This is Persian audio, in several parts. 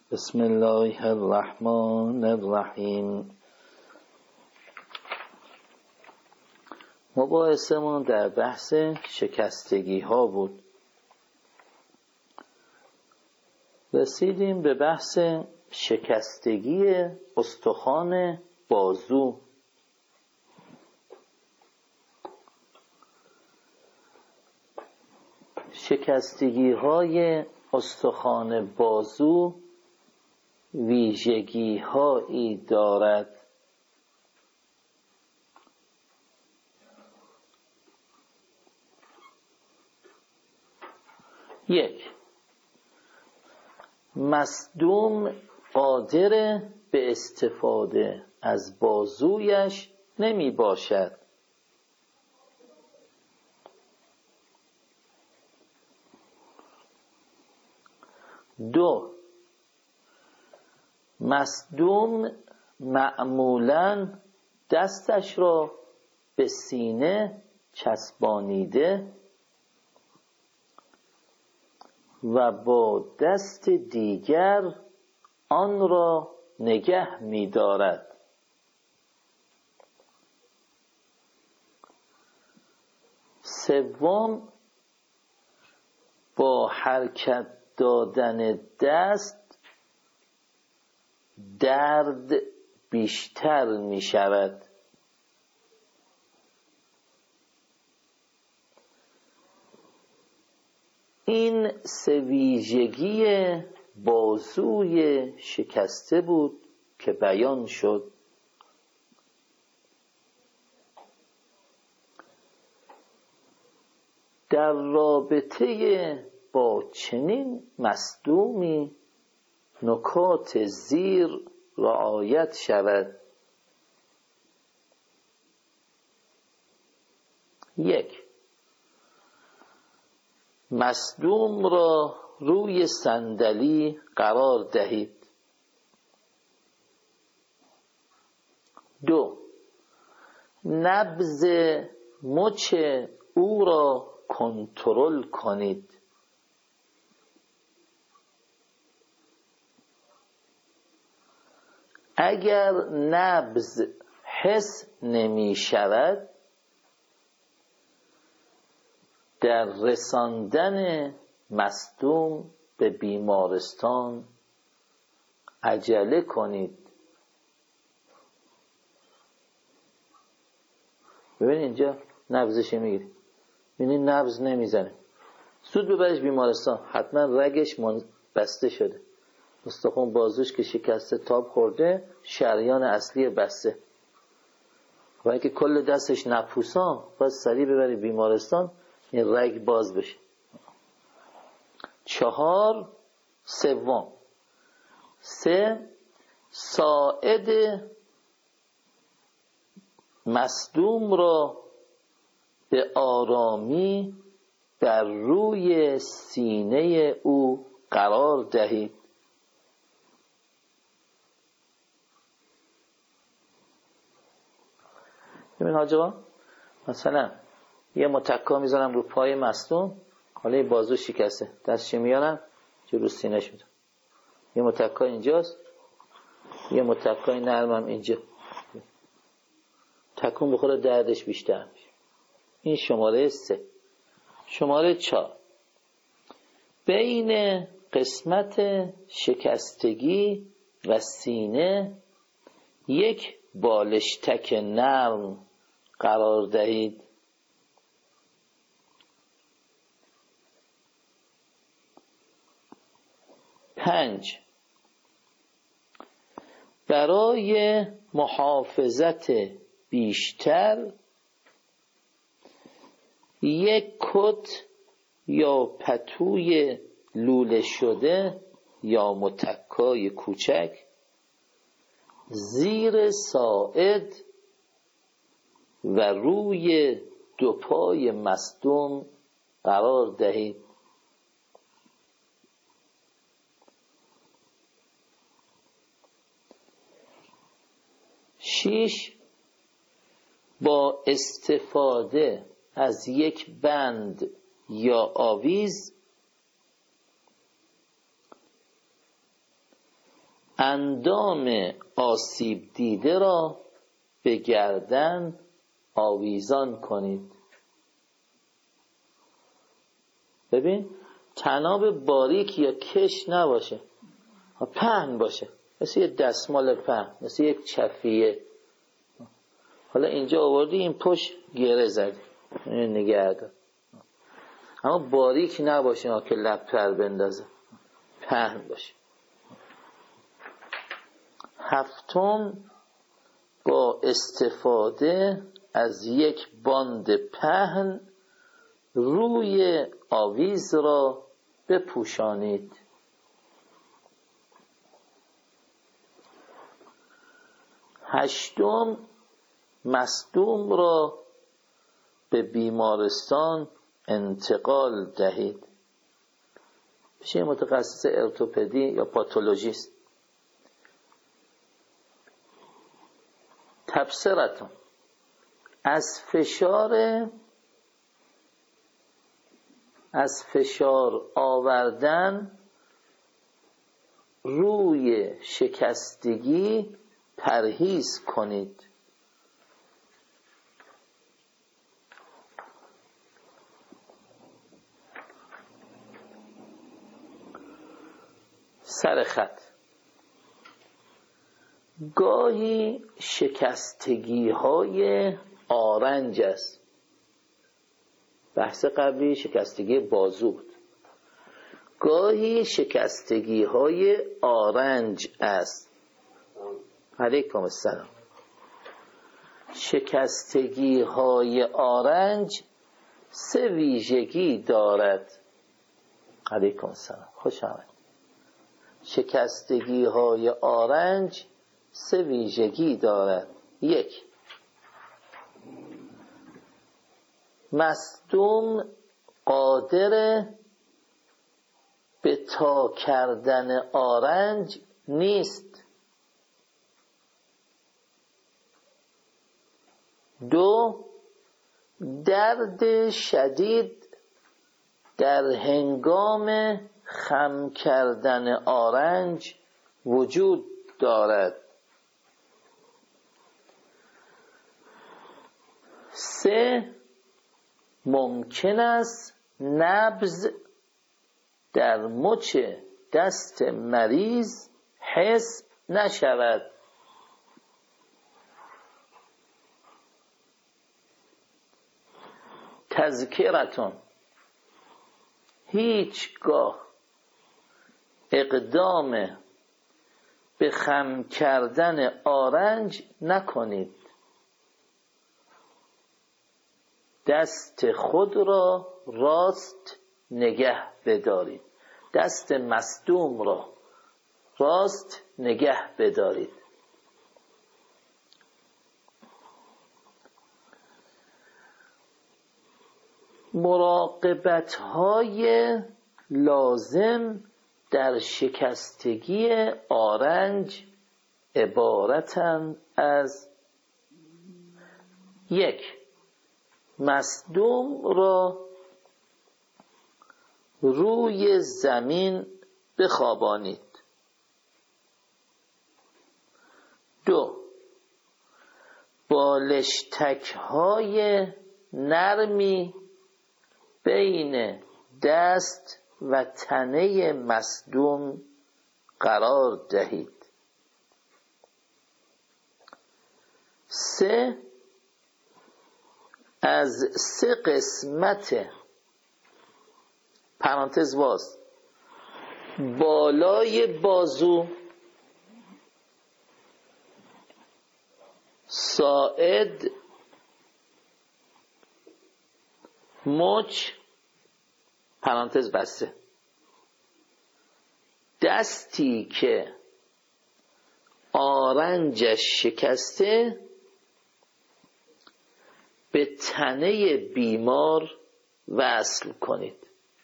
بسم الله الرحمن الرحیم. مباحثمون در بحث شکستگی ها بود. رسیدیم به بحث شکستگی استخوان بازو. شکستگی های استخوان بازو ویژگی هایی دارد. یک، مصدوم قادر به استفاده از بازویش نمی باشد. دو، مصدوم معمولاً دستش را به سینه چسبانیده و با دست دیگر آن را نگه می دارد. سوم، با حرکت دادن دست درد بیشتر می شود. این سه ویژگی بازوی شکسته بود که بیان شد. در رابطه با چنین مصدومی نکات زیر رعایت شود. یک، مصدوم را روی صندلی قرار دهید. دو، نبض مچ او را کنترل کنید. اگر نبض حس نمی شود، در رساندن مصدوم به بیمارستان عجله کنید. ببین اینجا نبضش میگیری، ببینید نبض نمیزنه، زود ببرش بیمارستان. حتما رگش بسته شده، استخوان بازوش که شکسته، تاب خورده، شریان اصلی بسته و اینکه کل دستش نپوسان، باید سریع ببری بیمارستان این رگ باز بشه. چهار، سوم، سه، ساعد مصدوم را به آرامی بر روی سینه او قرار دهید. ببین حاج آقا، مثلا یه متکا میذارم رو پای مصدوم، حالا یه بازو شکسته، دستش میارم رو سینه‌ش میذارم، یه متکا اینجاست، یه متکای نرمم اینجا، تکون بخوره دردش بیشتر میشه. این شماره 3. شماره 4، بین قسمت شکستگی و سینه یک بالشتک نرم قرار دهید. 5، برای محافظت بیشتر یک کت یا پتوی لوله شده یا متکای کوچک زیر ساعد و روی دو پای مصدوم قرار دهید. 6، با استفاده از یک بند یا آویز اندام آسیب دیده را به گردن آویزان کنید. ببین طناب باریک یا کش نباشه، پهن باشه، مثل یه دستمال پهن، مثل یک چفیه. حالا اینجا آوردی این پشت گره زدی، نگه دار، اما باریک نباشه که لب پر بندازه، پهن باشه. هفتم، با استفاده از یک باند پهن روی آویز را بپوشانید. هشتم، مصدوم را به بیمارستان انتقال دهید. پیش متخصص ارتوپدی یا پاتولوژیست. تبصرتون، از فشار آوردن روی شکستگی پرهیز کنید. سر خط، گاهی شکستگی های آرنج است. بحث قبلی شکستگی بازو بود. گاهی شکستگی های آرنج است. علیکم السلام. شکستگی های آرنج 3 ویژگی دارد. علیکم السلام، خوش آمد. شکستگی های آرنج 3 ویژگی دارد. 1. مصدوم قادر به تا کردن آرنج نیست. 2. درد شدید در هنگام خم کردن آرنج وجود دارد. 3. ممکن است نبض در مچ دست مریض حس نشود. تذکرتون، هیچگاه اقدام به خم کردن آرنج نکنید. دست خود را راست نگه بدارید. دست مصدوم را راست نگه بدارید. مراقبت‌های لازم در شکستگی آرنج عبارتند از: 1. مصدوم را روی زمین بخوابانید. 2. بالشتک‌های نرمی بین دست و تنه مصدوم قرار دهید. 3. از 3 قسمت پرانتز باز بالای بازو، ساعد، مچ پرانتز بسته، دستی که آرنجش شکسته به تنه بیمار وصل کنید.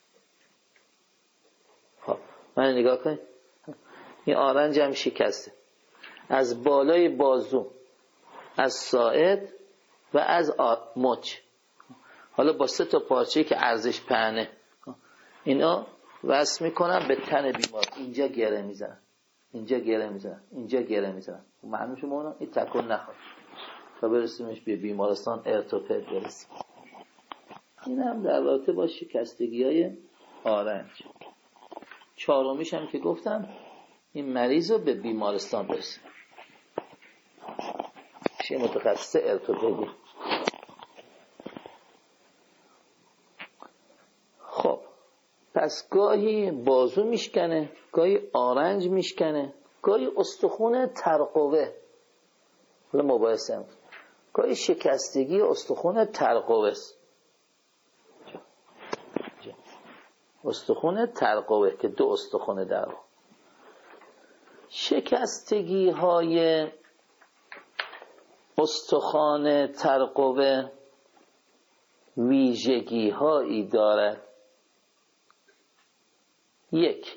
خب من نگاه کنید، این آرنج هم شکسته از بالای بازو، از ساعد و از مچ. حالا با 3 تا پارچه‌ای که ارزش پهنه اینا وصل میکنم به تن بیمار. اینجا گره میزنم، اینجا گره میزنن، اینجا گره میزنن. معنیش ما این تکون نخواد تا برسیمش به بیمارستان ارتوپد برسیم. این هم در رابطه با شکستگی‌های آرنج. چهارمیش هم که گفتم این مریض رو به بیمارستان برسیم. چه متخصص ارتوپدی. خب پس گاهی بازو میشکنه، گاهی آرنج میشکنه، گاهی استخون ترقوه. حالا مباحثه هم گاهی شکستگی استخون ترقوه است. استخون ترقوه که دو استخون در شکستگی های استخوان ترقوه ویژگی هایی دارد. 1.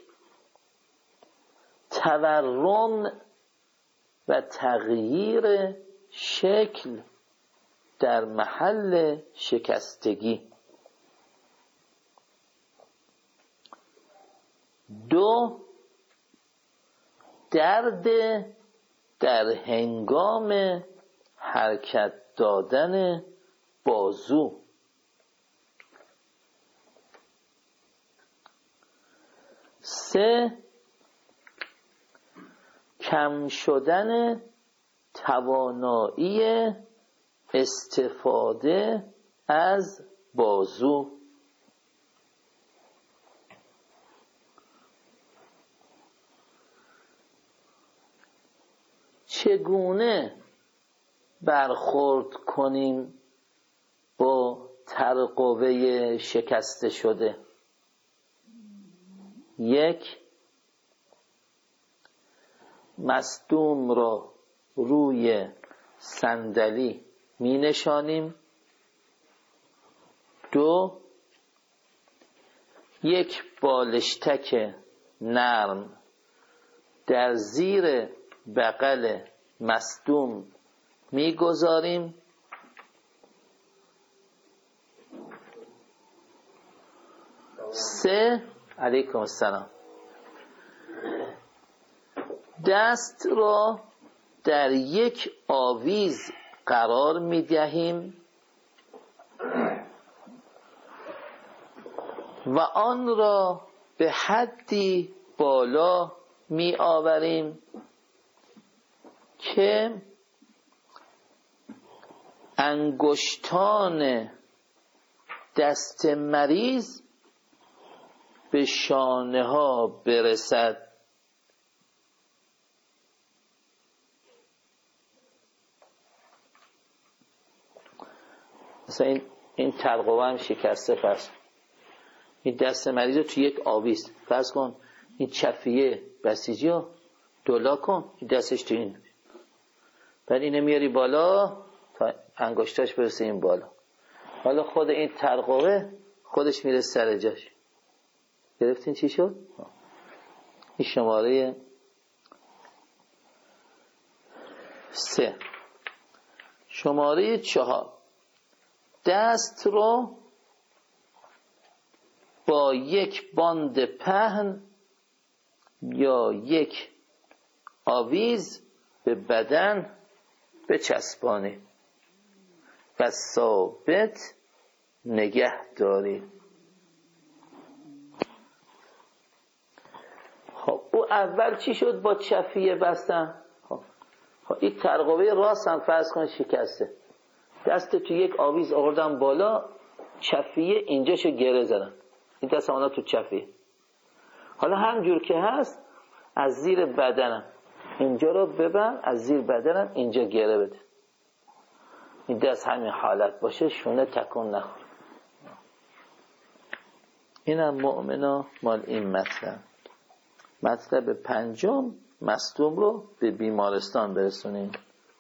تورم و تغییر شکل در محل شکستگی. 2. درد در هنگام حرکت دادن بازو. 3. کم شدن توانایی استفاده از بازو. 'چگونه برخورد کنیم با ترقوه شکسته شده؟ 1. مصدوم را روی صندلی می نشانیم. 2. یک بالشتک نرم در زیر بغل مصدوم می گذاریم. 3. علیکم السلام. دست را در یک آویز قرار می دهیم و آن را به حدی بالا می آوریم که انگشتان دست مریض به شانه ها برسد. مثلا این ترقوه هم شکسته. پس این دست مریض رو توی یک آویز فرض کن، این چفیه بسیجی رو دولا کن، این دستش توی این، بعد اینه میاری بالا تا انگشتاش برسه این بالا. حالا خود این ترقوه خودش میره سر جاش. گرفتین چی شد؟ این شماره 3. شماره 4. دست رو با یک باند پهن یا یک آویز به بدن بچسبانید و ثابت نگه دارید. خب او اول چی شد با چفیه بستن؟ خب این ترقوه راست هم فرض کن شکسته، دست تو یک آویز آوردم بالا، چفیه اینجاشو گره زدن، این دست اونا تو چفیه. حالا همجور که هست از زیر بدنم اینجا رو ببند، از زیر بدنم اینجا گره بده، این دست همین حالت باشه، شونه تکون نخوره. اینم مؤمنا مال این مطلب. مطلب 5، مصدوم رو به بیمارستان برسونیم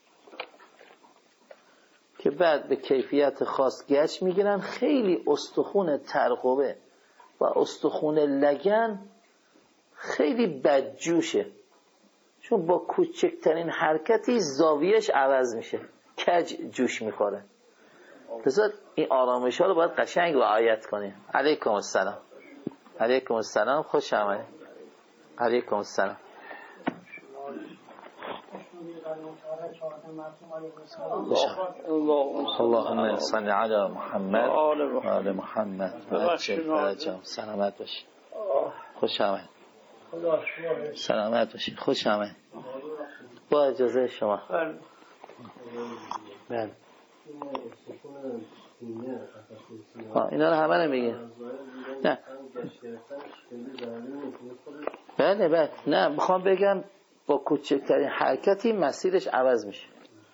که بعد به کیفیت خاص گچ میگیرن. خیلی استخون ترقوه و استخون لگن خیلی بدجوشه، چون با کوچکترین حرکتی زاویهش عوض میشه، کج جوش میخوره. لذا این آرامش ها رو باید قشنگ رعایت کنیم. علیکم السلام. علیکم السلام، خوش آمدید. علیکم السلام. اللهم صل علی محمد و آل محمد عجل فرجهم. سلامت باشید. خوش آمد. سلامت باشید. خوش آمد. با اجازه شما. بله. اینا رو همه نمیگه. نه. بله. نه میخوام بگم با کوچکترین حرکتی مسیرش عوض میشه.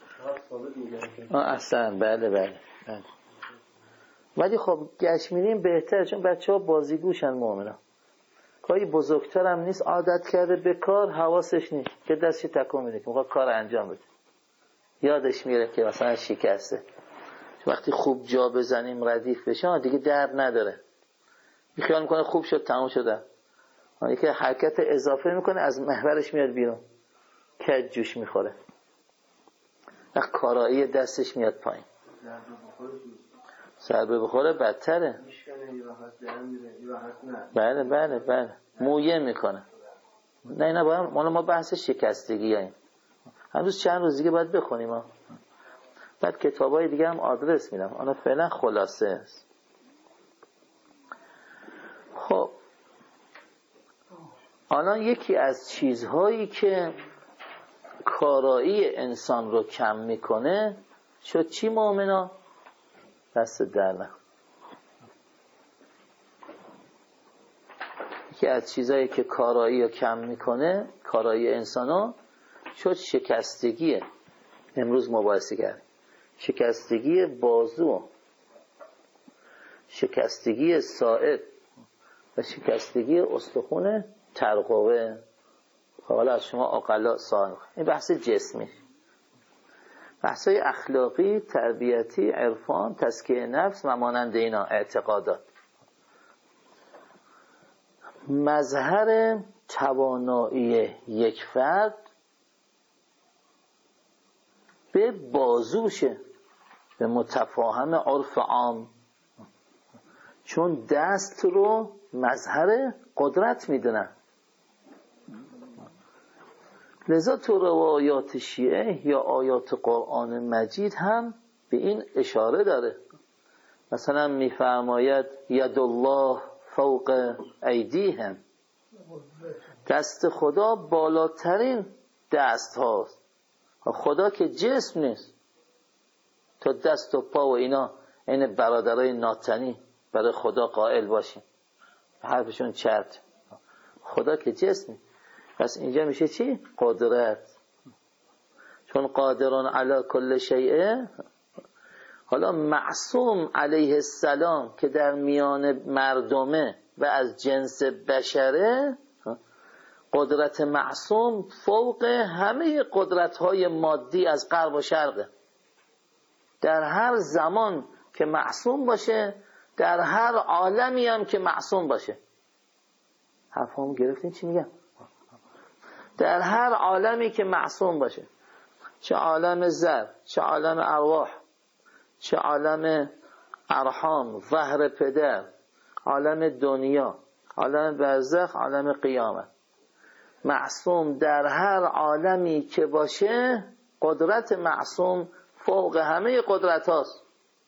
اصلا بله. ولی خب گشت میریم بهتره، چون بچه ها بازیگوشن مؤمنا. کاری بزرگتر هم نیست، عادت کرده به کار، حواسش نیست که دستش تکون میده که میخواد کار انجام بده، یادش میره که مثلا شکسته. وقتی خوب جا بزنیم ردیف بشه دیگه درد نداره، خیال میکنه خوب شد تموم شده. که حرکت اضافه میکنه از محورش میاد بیرون، کج جوش میخوره، وقت کارایی دستش میاد پایین، ضربه بخوره بدتره. بله مویه میکنه. نه باید ما بحث شکستگی هاییم. هنوز چند روز دیگه باید بخونیم بعد کتابای دیگه هم آدرس میدم. آنها فعلا خلاصه است. خب الان یکی از چیزهایی که کارایی انسان رو کم میکنه شد چی مؤمنا؟ دست در نه. یکی از چیزهایی که کارایی رو کم میکنه، کارایی انسان رو، شد شکستگیه. امروز مباحثه کردیم شکستگی بازو، شکستگی ساعد و شکستگی استخوان ترقوه. حالا از شما عقلا سوال. این بحث جسمی. بحثای اخلاقی، تربیتی، عرفان، تزکیه نفس و مانند اینا، اعتقادات. مظهر توانایی یک فرد به بازوشه، به متفاهم عرف عام، چون دست رو مظهر قدرت میدونن. لذا تو روایات شیعه یا آیات قرآن مجید هم به این اشاره داره. مثلا میفرماید ید الله فوق ایدیهم، دست خدا بالاترین دست هاست. خدا که جسم نیست، تا دست و پا و اینا این برادرای ناتنی برای خدا قائل باشیم، حرفشون چرت. خدا که جسم نیست. پس اینجا میشه چی؟ قدرت. چون قادرون علی کل شیء. حالا معصوم علیه السلام که در میان مردمه و از جنس بشره، قدرت معصوم فوق همه قدرت‌های مادی از غرب و شرقه. در هر زمان که معصوم باشه، در هر عالمی هم که معصوم باشه. حرفامو گرفتین چی میگم؟ در هر عالمی که معصوم باشه، چه عالم زر، چه عالم ارواح، چه عالم ارحام، ظهر پدر، عالم دنیا، عالم برزخ، عالم قیامت، معصوم در هر عالمی که باشه، قدرت معصوم فوق همه قدرت هاست.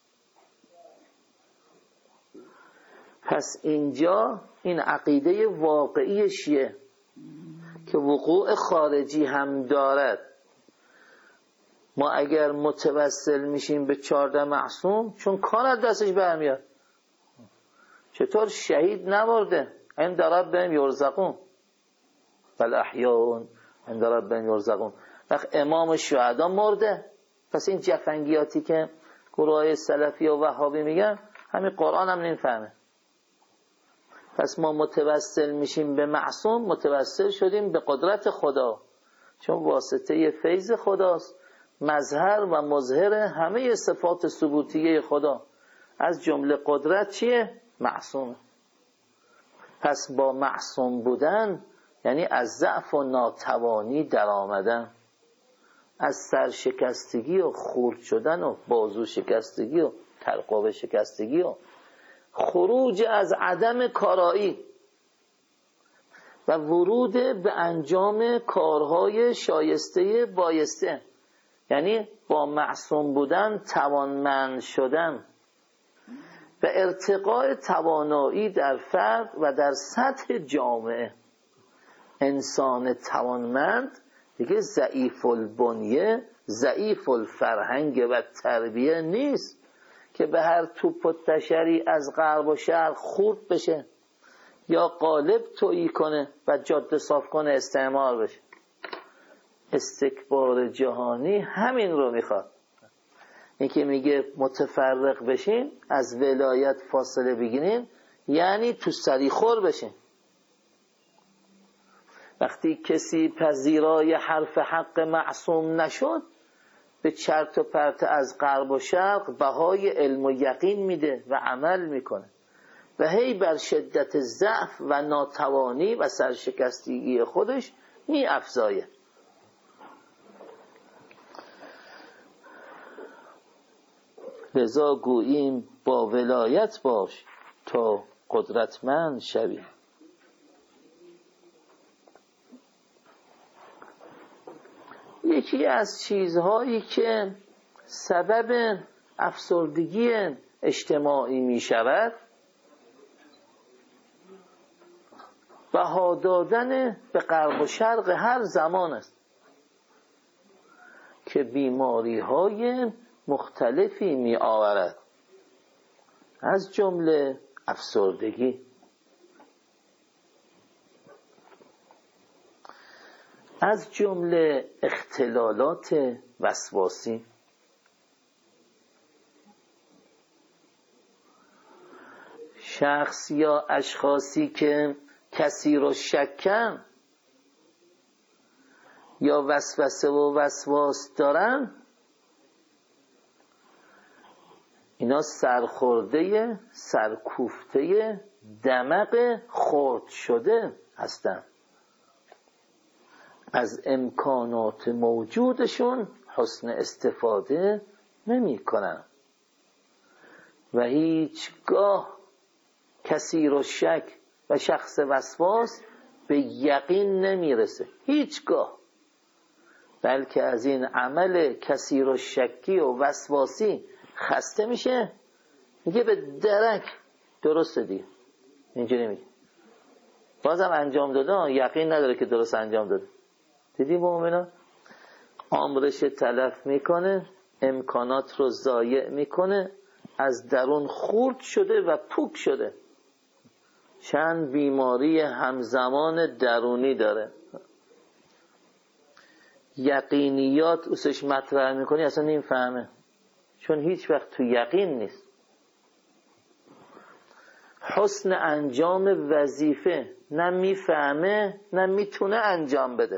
پس اینجا این عقیده واقعی شیعه که وقوع خارجی هم دارد. ما اگر متوسل میشیم به 14 معصوم، چون کار از دستش برمیاد. چطور شهید نمرده؟ عند ربهم یرزقون بل احیاء عند ربهم یرزقون. وقت امام شهدا مرده. پس این جفنگیاتی که گروهای سلفی و وهابی میگن، همین قرآن هم نمیفهمه. پس ما متوسل میشیم به معصوم، متوسل شدیم به قدرت خدا، چون واسطه فیض خداست، مظهر و مظهر همه صفات ثبوتیه خدا، از جمله قدرت چیه؟ معصومه. پس با معصوم بودن یعنی از ضعف و ناتوانی در آمدن، از سرشکستگی و خورد شدن و بازو شکستگی و ترقوه شکستگی و خروج از عدم کارایی. و ورود به انجام کارهای شایسته بایسته، یعنی با معصوم بودن توانمند شدن و ارتقاء توانایی در فرد و در سطح جامعه. انسان توانمند دیگه ضعیف البنیه، ضعیف الفرهنگ و تربیه نیست که به هر توپ و تشری از غرب و شرق خورد بشه یا قالب تویی کنه و جاده صاف کنه استعمار بشه. استکبار جهانی همین رو میخواد. این که میگه متفرق بشین، از ولایت فاصله بگیرین، یعنی تو سریخور بشین. وقتی کسی پذیرای حرف حق معصوم نشد، به چرت و پرت از غرب و شرق بهای علم و یقین میده و عمل میکنه و هی بر شدت ضعف و ناتوانی و سرشکستگی خودش می افزایه. لذا گوییم با ولایت باش تا قدرتمند شوی. یکی از چیزهایی که سبب افسردگی اجتماعی می شود بها دادن به غرب و شرق هر زمان است که بیماری های مختلفی می آورد، از جمله افسردگی. از جمله اختلالات وسواسی. شخص یا اشخاصی که کسی رو شکن یا وسوسه و وسواس دارن، اینا سرخورده، سرکوفته دماغ خرد شده هستن. از امکانات موجودشون حسن استفاده نمی کنن و هیچگاه کسی رو شک و شخص وسواس به یقین نمیرسه، هیچگاه. بلکه از این عمل کسی رو شکی و وسواسی خسته میشه، میگه به درک درسته دیگه، اینجوری میگه، بازم انجام داده، یقین نداره که درست انجام داده. دیدی مؤمنان؟ عمرش تلف میکنه، امکانات رو ضایع میکنه، از درون خورد شده و پوک شده. چند بیماری همزمان درونی داره. یقینیات اوسش مطرح میکنی اصلا نمیفهمه، چون هیچ وقت تو یقین نیست. حسن انجام وظیفه نه میفهمه نه میتونه انجام بده،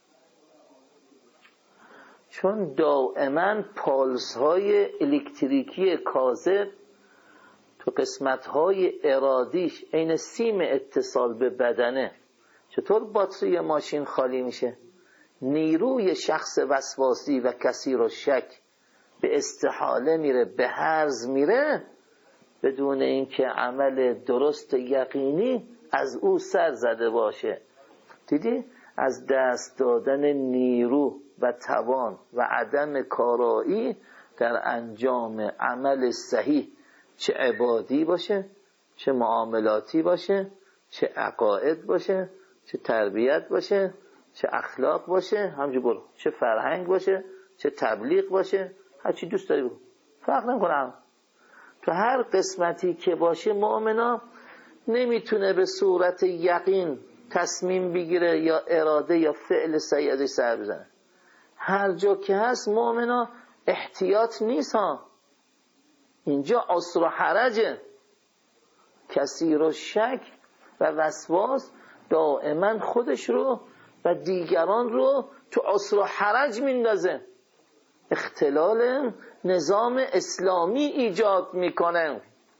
چون دائما پالس های الکتریکی کاذب تو قسمت های ارادیش عین سیم اتصال به بدنه. چطور باتری ماشین خالی میشه؟ نیروی شخص وسواسی و کسی رو شک به استحاله میره، به هرز میره، بدون اینکه عمل درست یقینی از او سر زده باشه. دیدی؟ از دست دادن نیرو و توان و عدم کارایی در انجام عمل صحیح، چه عبادی باشه، چه معاملاتی باشه، چه عقاید باشه، چه تربیت باشه، چه اخلاق باشه، همجور برو، چه فرهنگ باشه، چه تبلیغ باشه، هر چی دوست داری بگو، فرق نمی‌کنه. تو هر قسمتی که باشه مؤمنا نمیتونه به صورت یقین تصمیم بگیره یا اراده یا فعل صحیح ازش سر بزنه. هر جا که هست مؤمنا احتیاط نیست ها، اینجا عسر و حرجه. کسی رو شک و وسواس دائما خودش رو و دیگران رو تو عسر و حرج میندازه، اختلال نظام اسلامی ایجاد میکنه.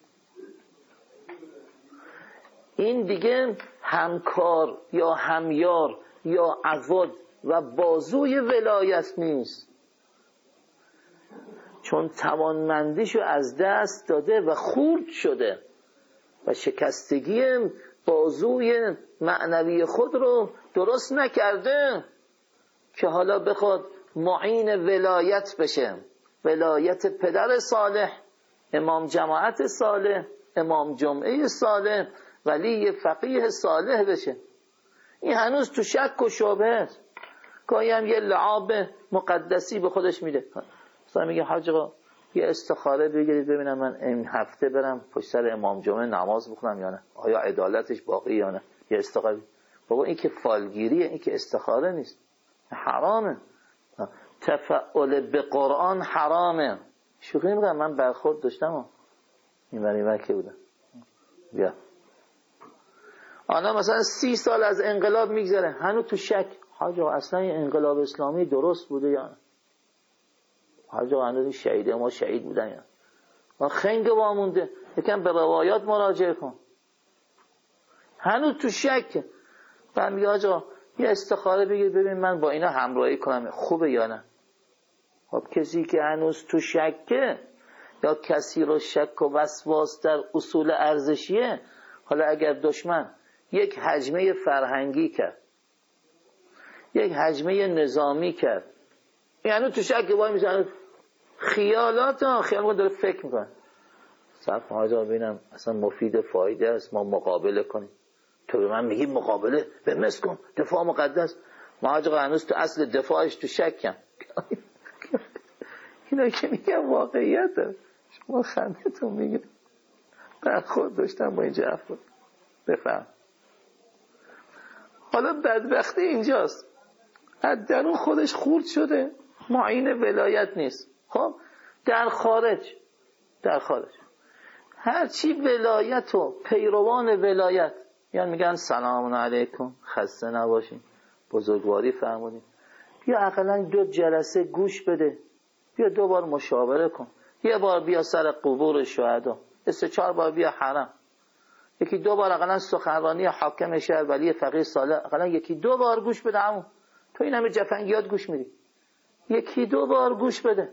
این دیگه همکار یا همیار یا عضد و بازوی ولایت نیست، چون توانمندیشو از دست داده و خورد شده و شکستگی بازوی معنوی خود رو درست نکرده که حالا بخواد معین ولایت بشه، ولایت پدر صالح، امام جماعت صالح، امام جمعه صالح، ولی فقیه صالح بشه. این هنوز تو شک و شبهه است. گاهی هم یه لعاب مقدسی به خودش میده. مثلا میگه حاج آقا یه استخاره بگیرید ببینم من این هفته برم پشت سر امام جمعه نماز بخونم یا نه، آیا عدالتش باقی یا نه. یه استخاره. بابا این که فالگیریه، این که استخاره نیست، حرامه. تفعل به قرآن حرامه. شوخی نمی‌کنم، من برخورد داشتم این برای که بودم. بیا آنها مثلا 30 سال از انقلاب میگذره هنوز تو شک، حاج آقا اصلا این انقلاب اسلامی درست بوده یا نه؟ حاج آقا هنوز شهیده ما شهید بودن یا نه؟ ما خنگ وامونده، یکم به روایات مراجعه کن. هنوز تو شک. بعد میگه حاج آقا یه استخاره بگیر ببین من با اینا همراهی کنم خوبه یا نه. خب کسی که هنوز تو شکه یا کسی رو شک و وسواس در اصول ارزشیه، حالا اگر دشمن یک هجمه فرهنگی کرد، یک هجمه نظامی کرد، یعنی تو شک وای میزنه، خیالات داره فکر میکنه. صرف حاجا ببینم اصلا مفید فایده است ما مقابله کنیم. تو به من میگی مقابله به مس کن، دفاع مقدس. ما حاجا هنوز تو اصل دفاعش تو شکم. اینا که میگم واقعیته، شما خندتون میگید. برخورد داشتم با اینجا افراد. بفهم. حالا بدبختی اینجاست، از درون خودش خورد شده، معین ولایت نیست. خب در خارج هرچی ولایت و پیروان ولایت یعنی میگن سلام علیکم خسته نباشین بزرگواری فرمودین، بیا اقلا 2 جلسه گوش بده، بیا 2 بار مشاوره کن، یه بار بیا سر قبور شهدا، 3-4 بار بیا حرم، 1-2 بار اقلا سخنرانی حاکم شهر ولی فقیه صالح اقلا 1-2 بار گوش بده. همون تو این همه جفنگیات گوش میدی، 1-2 بار گوش بده.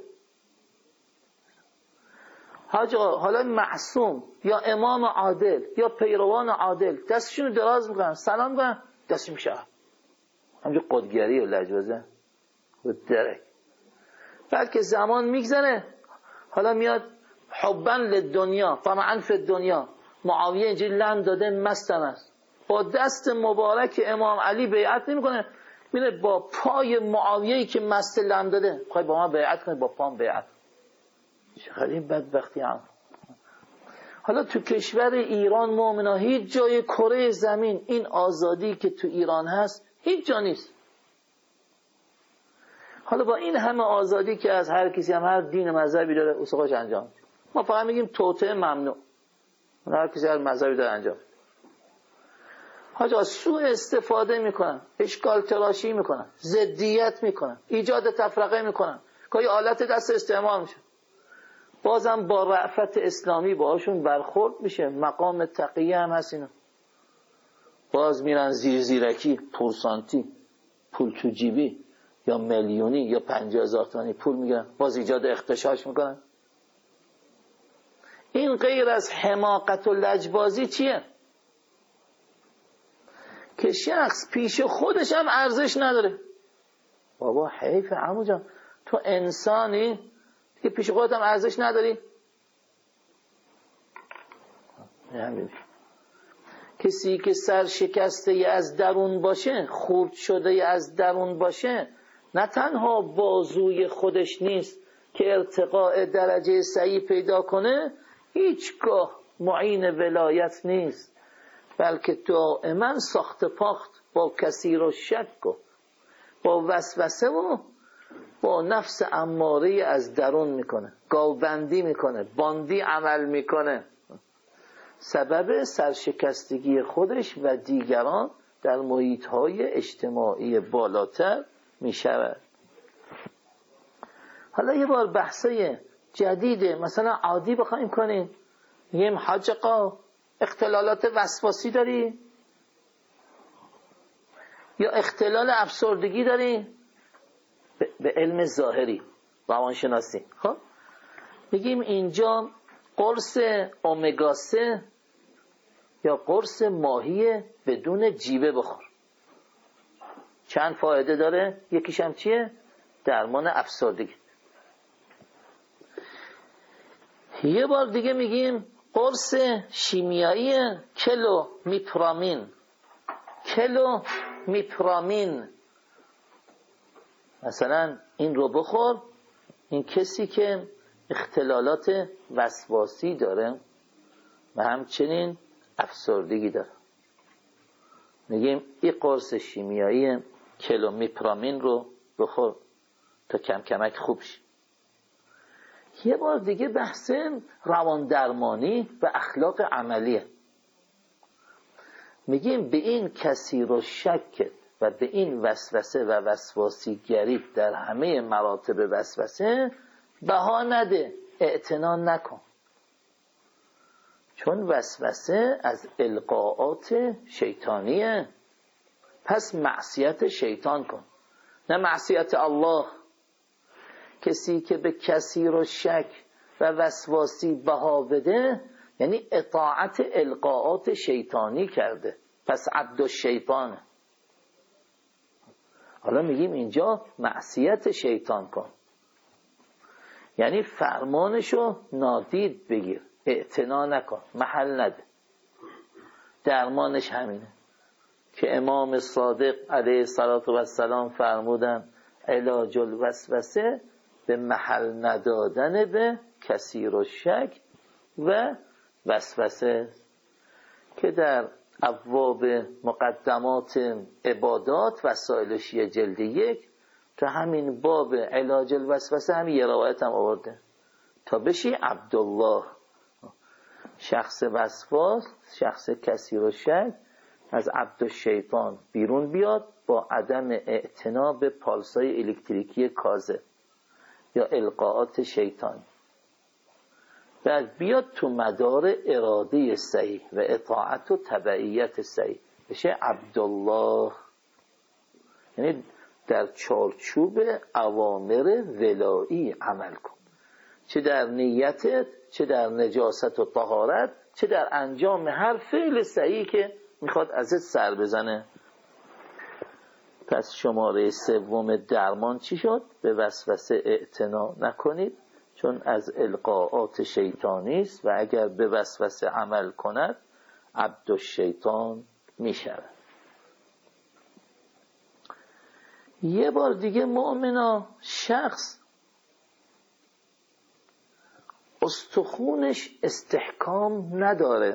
حاج آقا حالا معصوم یا امام عادل یا پیروان عادل دستشون دراز میکنن سلام میکنن دست میشه همجور قدگری و لجوزه و درک. بلکه زمان میگذره حالا میاد حبا للدنیا طمعا فی الدنیا، معاویه اینجوری لم داده مستم است، با دست مبارک امام علی بیعت نمیکنه، میره با پای معاویه‌ای که مست لم داده خواهی با ما بیعت کنه، با پام بیعت. چقدر این بدبختی هم. حالا تو کشور ایران مؤمنا هیچ جای کره زمین این آزادی که تو ایران هست هیچ جا نیست. حالا با این همه آزادی که از هر کسی هم هر دین مذهبی داره اوسقاش انجام، ما فقط میگیم توطئه ممنوع، هر کسی هر مذهبی داره انجام. حاجا سوء استفاده میکنن، اشکال تراشی میکنن، ضدیت میکنن، ایجاد تفرقه میکنن، که آلت دست استعمار میشه. بازم با رأفت اسلامی باهاشون برخورد میشه، مقام تقیه هم هست اینا. باز میرن زیرکی، پورسانتی، پول تو جیبی یا میلیونی یا 50,000 تومانی پول میگیرن، باز ایجاد اغتشاش میکنن. این غیر از حماقت و لجبازی چیه؟ که شخص پیش خودش هم ارزش نداره. بابا حیف عمو جان، تو انسانی که پیش خودت هم ارزش نداری. کسی که سر شکسته از درون باشه، خورد شده از درون باشه، نه تنها بازوی خودش نیست که ارتقاء درجه سعی پیدا کنه، هیچگاه معین ولایت نیست، بلکه دائما ساخت پاخت با کثیر و شک و با وسوسه و با نفس اماره از درون میکنه، گاوبندی میکنه، باندی عمل میکنه، سبب سرشکستگی خودش و دیگران در محیط‌های اجتماعی بالاتر میشود. حالا یه بار بحثای جدیده مثلا عادی بخوایم کنیم، میگیم حاج آقا اختلالات وسواسی داری یا اختلال افسردگی داری؟ به علم ظاهری روانشناسی. خب میگیم اینجا قرص امگا 3 یا قرص ماهی بدون جیوه بخور. چند فایده داره؟ یکیش هم چیه؟ درمان افسردگی. یه بار دیگه میگیم قرص شیمیایی کلومیپرامین. مثلا این رو بخور، این کسی که اختلالات وسواسی داره و همچنین افسردگی داره، میگیم این قرص شیمیایی کلومیپرامین رو بخور تا کم کمک خوب شی. یه بار دیگه بحث روان درمانی و اخلاق عملیه. میگیم به این کسی رو شک و به این وسوسه و وسواسیگری در همه مراتب وسوسه بها نده، اعتنا نکن، چون وسوسه از القاءات شیطانیه. پس معصیت شیطان کن، نه معصیت الله. کسی که به کسی رو شک و وسواسی بها بده یعنی اطاعت القاءات شیطانی کرده، پس عبد الشیطانه. حالا میگیم اینجا معصیت شیطان کن، یعنی فرمانشو نادید بگیر، اعتنا نکن، محل نده. درمانش همینه که امام صادق علیه الصلاة و السلام فرمودن علاج الوسوسه به محل ندادن به کثیر الشک و وسوسه، که در ابواب مقدمات عبادات وسائل شیعه جلد 1 تا همین باب علاج الوسوسه همین یه روایت هم آورده تا بشی عبدالله. شخص وسواس، شخص کثیر الشک از عبد الشیطان بیرون بیاد با عدم اعتنا به پالسای الکتریکی کاذب یا القاءات شیطانی، بعد بیاد تو مدار اراده صحیح و اطاعت و تبعیت صحیح، بشه عبدالله. یعنی در چارچوب اوامر ولایی عمل کن، چه در نیتت، چه در نجاست و طهارت، چه در انجام هر فعل صحیح که میخواد ازت سر بزنه. پس شماره 3 درمان چی شد؟ به وسوسه اعتنا نکنید، چون از القاءات شیطانی است و اگر به وسوسه عمل کند عبد الشیطان میشود. یه بار دیگه مؤمنا شخص استخونش استحکام نداره،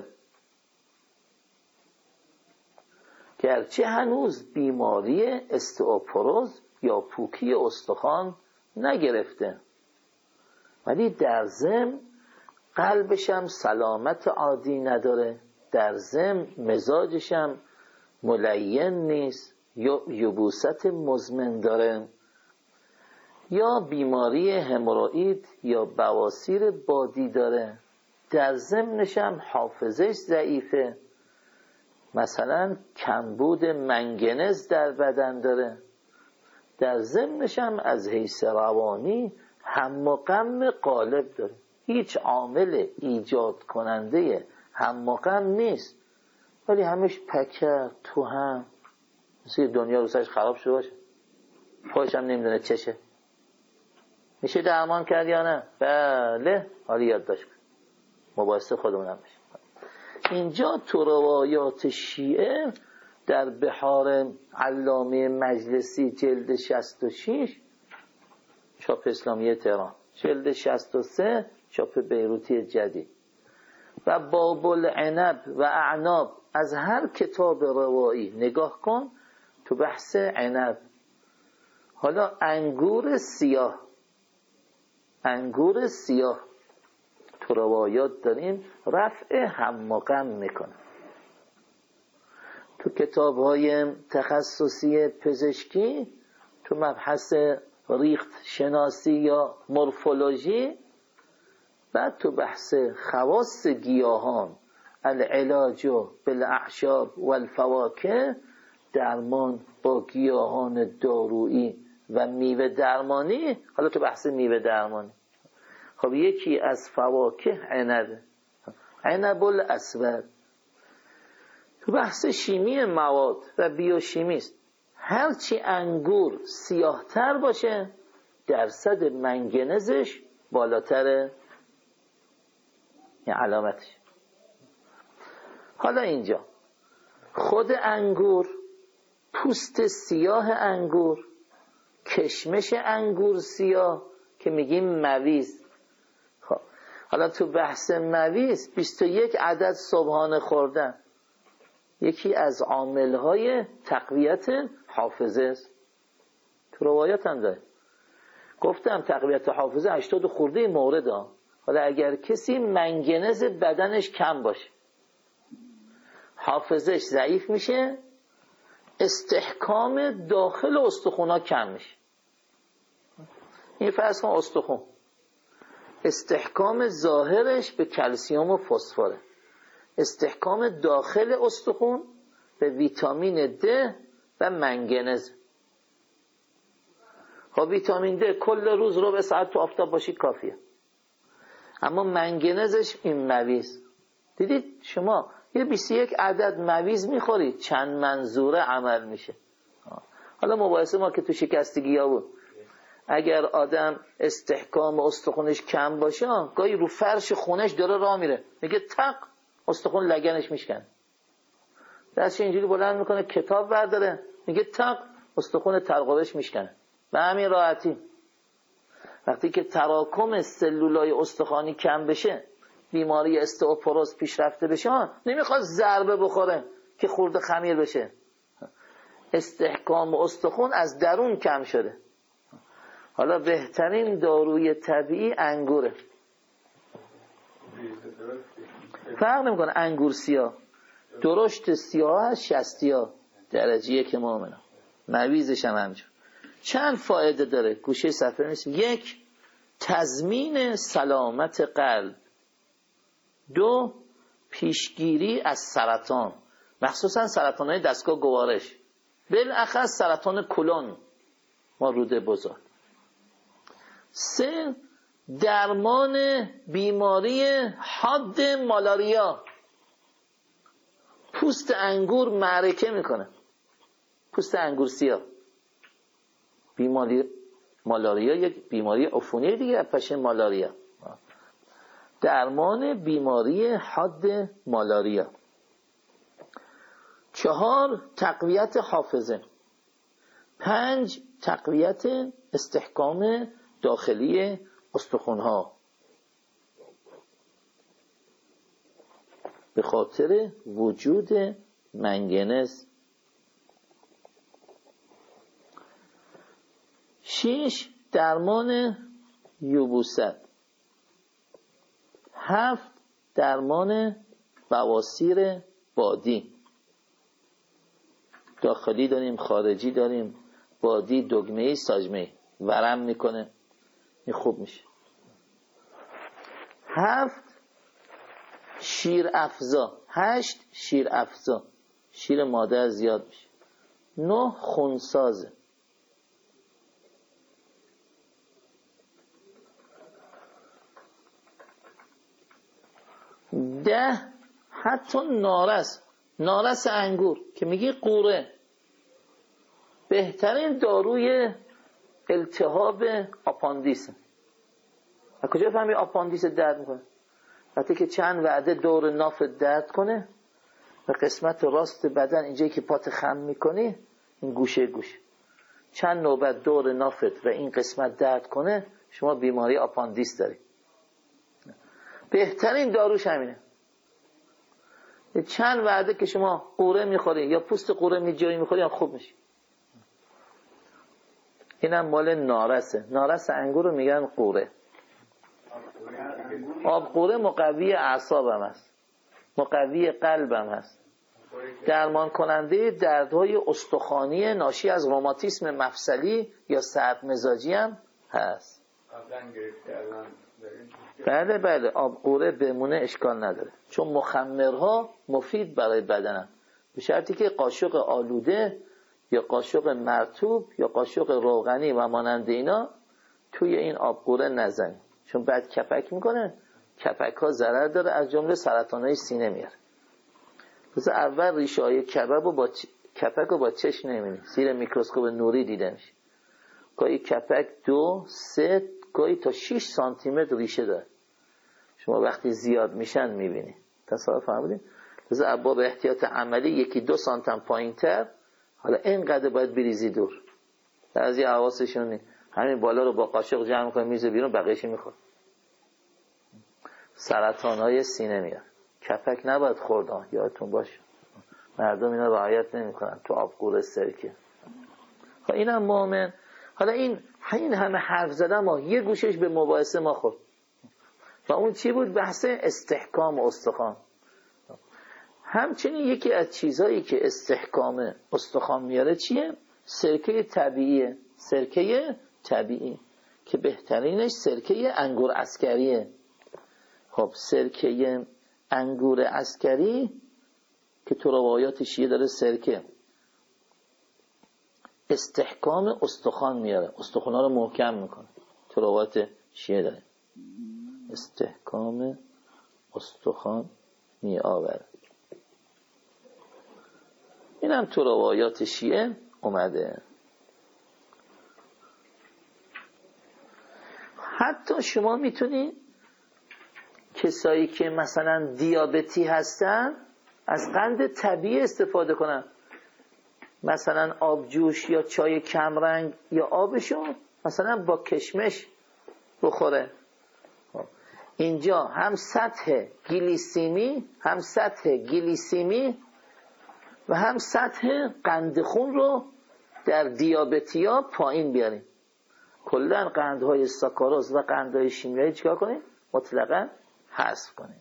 گرچه هنوز بیماری استئوپوروز یا پوکی استخوان نگرفته، ولی در ضمن قلبشم سلامت عادی نداره، در ضمن مزاجشم ملین نیست، یا یبوست مزمن داره، یا بیماری هموروئید یا بواسیر بادی داره، در ضمنشم حافظش ضعیفه، مثلا کمبود منگنز در بدن داره، در ضمنشم از حیث روانی هم و غم غالب داره، هیچ عامل ایجاد کننده هم و غم نیست، ولی همش پکر تو هم، مثل دنیا رو سرش خراب شده باشه، خودش هم نمیدونه چشه. میشه درمان کرد یا نه؟ بله، حالا یادداشت کن، مباحثه خودمون هم بشه. اینجا تو روایات شیعه در بحار علامه مجلسی جلد 66 چاپ اسلامی تهران، جلد 63 چاپ بیروتی جدید و باب العنب و اعناب، از هر کتاب روایی نگاه کن تو بحث عنب. حالا انگور سیاه تو روایات داریم رفع هم و غم میکنه. تو کتاب های تخصصی پزشکی تو مبحث ریخت شناسی یا مورفولوژی، بعد تو بحث خواص گیاهان العلاج بالاعشاب والفواکه، درمان با گیاهان دارویی و میوه درمانی. حالا تو بحث میوه درمانی، خب یکی از فواکه عنب الاسود، تو بحث شیمی مواد و بیوشیمی است. هرچی انگور سیاهتر باشه درصد منگنزش بالاتره، این علامتش. حالا اینجا خود انگور، پوست سیاه انگور، کشمش انگور سیاه که میگیم مویز. خب حالا تو بحث مویز 21 عدد صبحانه خوردن یکی از عاملهای تقویت حافظه است. تو روایات هم داره، گفتم تقویت حافظه 80 خورده مورد ها. حالا اگر کسی منگنز بدنش کم باشه، حافظش ضعیف میشه، استحکام داخل استخونا کم میشه. این فرض کن استخون استحکام ظاهرش به کلسیم و فسفره، استحکام داخل استخون به ویتامین د و منگنز. خب ویتامین د کل روز ربع ساعت تو آفتاب باشید کافیه، اما منگنزش این مویز. دیدید شما یه 21 عدد مویز میخورید چند منظوره عمل میشه. حالا مباحثه ما که تو شکستگی ها بود، اگر آدم استحکام استخونش کم باشه گاهی رو فرش خونش داره راه میره میگه تق استخون لگنش میشکنه، دستش اینجوری بلند میکنه کتاب برداره میگه تق استخون ترقوش میشکنه. به همین راحتی وقتی که تراکم سلولای استخوانی کم بشه، بیماری استئوپوروز پیشرفته بشه، نمیخواد ضربه بخوره که خورده خمیر بشه، استحکام استخون از درون کم شده. حالا بهترین داروی طبیعی انگوره. فرق نمیکنه انگور سیاه، درشت سیاه هست 60 درجه یک مؤمنه، مویزش هم همجور. چند فایده داره گوشه صفحه نیست. 1 تضمین سلامت قلب، 2 پیشگیری از سرطان، مخصوصا سرطان‌های دستگاه گوارش، بالاخص سرطان کلون ما روده بزرگ. 3 درمان بیماری حاد مالاریا. پوست انگور معرکه میکنه، پوست انگور سیاه. بیماری مالاریا یک بیماری عفونی دیگه پشه مالاریا. درمان بیماری حاد مالاریا. 4 تقویت حافظه. 5 تقویت استحکام داخلی استخوان‌ها به خاطر وجود منگنز. 6 درمان یبوست. 7 درمان بواسیر بادی. داخلی داریم خارجی داریم. بادی دگمه‌ای ساجمه‌ای ورم میکنه، این خوب میشه. 7 شیر افزا. 8 شیر افزا، شیر مادر زیاد میشه. 9 خونسازه. 10 حتی نارس انگور که میگی قوره، بهترین داروی التهاب آپاندیسه. از کجا فهمی آپاندیس درد میکنه؟ وقتی که چند وعده دور ناف درد کنه و قسمت راست بدن اینجایی که پات خم میکنی، این گوشه چند نوبت دور نافت و این قسمت درد کنه، شما بیماری آپاندیس داری. بهترین داروش همینه. چند وعده که شما قوره میخوری یا پوست قوره میجایی میخوری هم خوب میشی. اینم مال نارسه. نارس انگور رو میگن قوره. آب قوره مقوی اعصاب هم هست، مقوی قلب هم هست، درمان کننده دردهای استخوانی ناشی از روماتیسم مفصلی یا سرد مزاجی هم هست. بله آب قوره بمونه اشکال نداره، چون مخمرها مفید برای بدنم، به شرطی که قاشق آلوده یا قاشق مرطوب یا قاشق روغنی و مانند اینا توی این آب قوره نزنید، چون بعد کپک میکنه. کپک ها ضرر داره، از جمله سرطان های سینه میاره. مثلا اول ریشه های کپک رو با چشم نمی‌بینی، زیر میکروسکوپ نوری دیده میشه. گاهی کپک 2 3 گاهی تا 6 سانتی متر ریشه داره. شما وقتی زیاد میشن میبینی. تصور فرمودین؟ مثلا ابواب احتیاط عملی 1-2 سانتم پایین‌تر، حالا اینقدر باید بریزی دور. بعضی حواسشون نیست، همین بالا رو با قاشق جمع می‌کنه میز بیرون، بقیه‌اش میخوره. سرطان‌های سینه میاد. کپک نباید خورد، یادتون باشه. مردم اینا رعایت نمی‌کنن تو آبگور سرکه. خب اینم مؤمن. حالا این همه حرف زدن ما یه گوشش به مباحثه ما خورد. و اون چی بود؟ بحث استحکام استخوان. همچنین یکی از چیزایی که استحکام استخوان میاره چیه؟ سرکه طبیعیه. سرکه طبیعی که بهترینش سرکه انگور عسکریه. خب سرکه انگور عسکری که تو روایات شیعه داره سرکه استحکام استخوان میاره، استخوان‌ها رو محکم میکنه. تو روایات شیعه داره استحکام استخوان میآورد. اینم تو روایات شیعه اومده. حتی شما میتونی کسایی که مثلا دیابتی هستن از قند طبیعی استفاده کنن، مثلا آبجوش یا چای کمرنگ یا آبشون مثلا با کشمش بخوره. اینجا هم سطح گلیسیمی و هم سطح قند خون رو در دیابتیا پایین بیاریم. کلا قندهای ساکاروز و قندهای شیمیایی چیکار کنیم؟ مطلقاً حذف کنیم.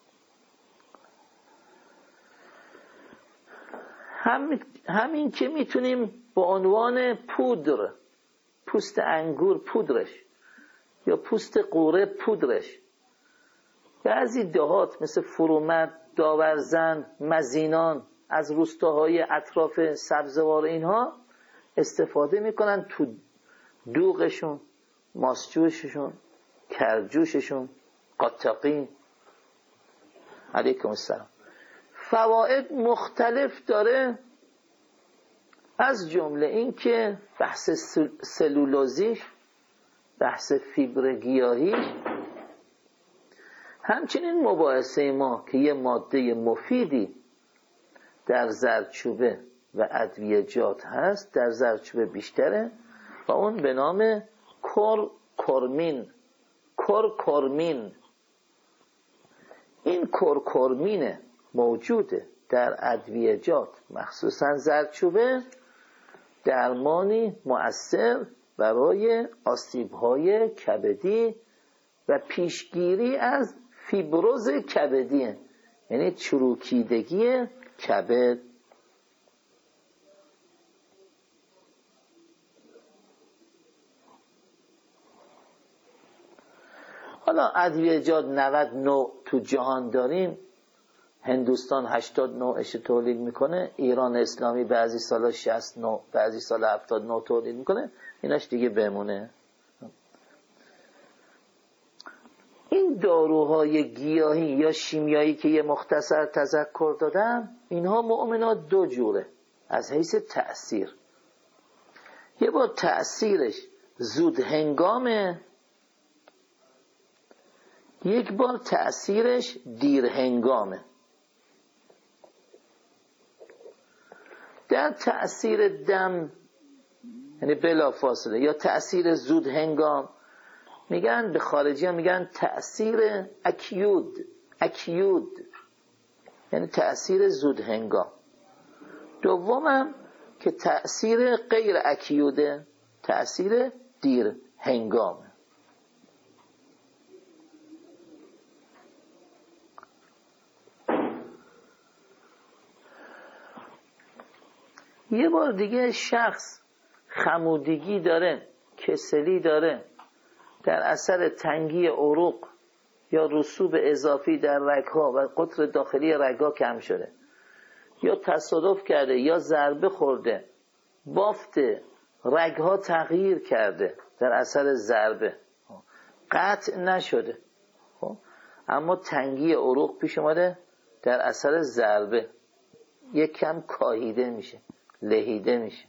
همین که میتونیم با عنوان پودر، پوست انگور پودرش یا پوست قوره پودرش، بعضی دهات مثل فرومد، داورزن، مزینان از روستاهای اطراف سبزوار اینها استفاده میکنن تو دوغشون، ماسجوششون، کرجوششون، قاطاقی. علیکم السلام. فواید مختلف داره، از جمله این که بحث سلولوزیش، بحث فیبر گیاهیش. همچنین مباحثه ما که یه ماده مفیدی در زردچوبه و ادویه‌جات هست، در زردچوبه بیشتره و اون به نام کورکورمین. این کورکورمین موجوده در ادویه‌جات مخصوصا زردچوبه، درمانی مؤثر برای آسیب‌های کبدی و پیشگیری از فیبروز کبدی، یعنی چروکیدگی کبد. حالا ادویه‌جات 90 نوع تو جهان داریم. هندوستان 80 نوعش تولید میکنه، ایران اسلامی بعضی سالا 60 نوع، بعضی سالا 70 نوع تولید میکنه. ایناش دیگه بمونه. این داروهای گیاهی یا شیمیایی که یه مختصر تذکر دادم، اینها مؤمنا دو جوره از حیث تأثیر. یه بار تأثیرش زود هنگامه، یک بار تأثیرش دیر هنگامه. در تأثیر دم یعنی بلا فاصله یا تأثیر زود هنگام میگن، به خارجی ها میگن تأثیر اکیود یعنی تأثیر زود هنگام. دومم که تأثیر غیر اکیوده، تأثیر دیر هنگامه. یه بار دیگه شخص خمودگی داره، کسلی داره، در اثر تنگی عروق یا رسوب اضافی در رگ‌ها و قطر داخلی رگ‌ها کم شده، یا تصادف کرده یا ضربه خورده، بافت رگ‌ها تغییر کرده در اثر ضربه، قطع نشده اما تنگی عروق پیش اومده در اثر ضربه. یک کم کاهیده میشه، لهیده میشه،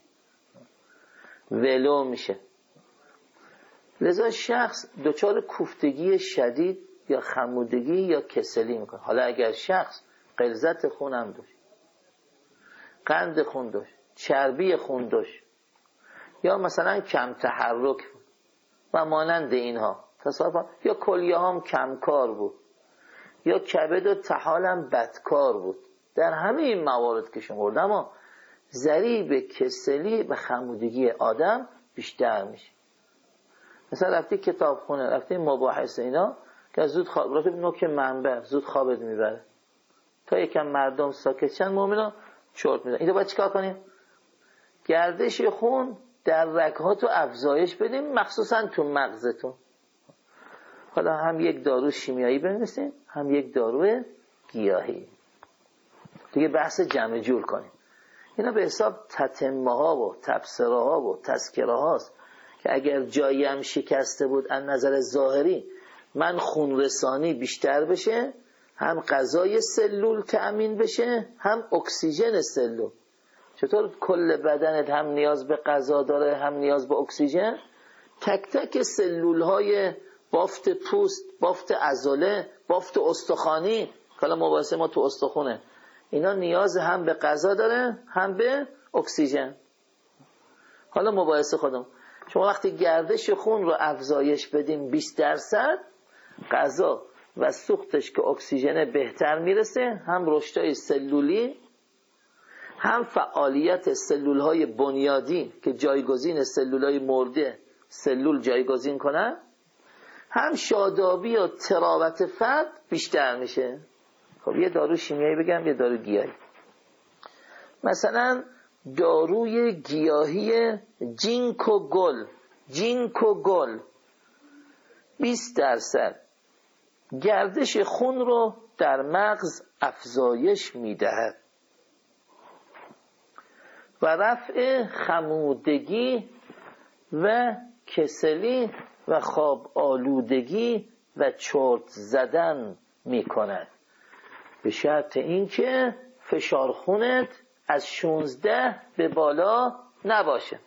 ولو میشه. لذا شخص دچار کوفتگی شدید یا خمودگی یا کسلی میکنه. حالا اگر شخص غلظت خون هم داشت، قند خون داشت، چربی خون داشت، یا مثلا کم تحرک و مانند اینها تصادفاً، یا کلیه هم کم کار بود، یا کبد و طحال هم بدکار بود، در همه این موارد که شمردم، اما ضریب کسلی و خمودگی آدم بیشتر میشه. مثلا رفتی کتابخونه، رفتی مباحث اینا که زود خواب، رفتی نوک منبر، زود خوابت میبره. تا یکم مردم ساکت شن، مومنا چرت میزنن. اینجا باید چیکار کنیم؟ گردش خون در رگ‌هاتو افزایش بدیم، مخصوصا تو مغزتون. حالا هم یک دارو شیمیایی بنویسیم، هم یک دارو گیاهی. دیگه بحث جمع جور کنیم. اینا به حساب تتمه ها و تبصره ها و تذکره هاست که اگر جایی هم شکسته بود از نظر ظاهری من خون رسانی بیشتر بشه، هم غذای سلول تأمین بشه، هم اکسیژن سلول. چطور کل بدنت هم نیاز به غذا داره، هم نیاز به اکسیژن؟ تک تک سلول های بافت پوست، بافت عضله، بافت استخوانی، حالا مباحثه ما تو استخونه، اینا نیاز هم به غذا داره، هم به اکسیژن. حالا مباحثه خودم، شما وقتی گردش خون رو افزایش بدیم 20%، غذا و سوختش که اکسیژن بهتر میرسه، هم رشدهای سلولی، هم فعالیت سلولهای بنیادی که جایگزین سلولهای مرده سلول جایگزین کنن، هم شادابی و تراوت فرد بیشتر میشه. خب یه دارو شیمیایی بگم، یه دارو گیاهی. مثلا داروی گیاهی جینکو گل 20% گردش خون رو در مغز افزایش میدهد و رفع خمودگی و کسلی و خواب آلودگی و چرت زدن میکند، به شرط اینکه فشار خونت از 16 به بالا نباشه.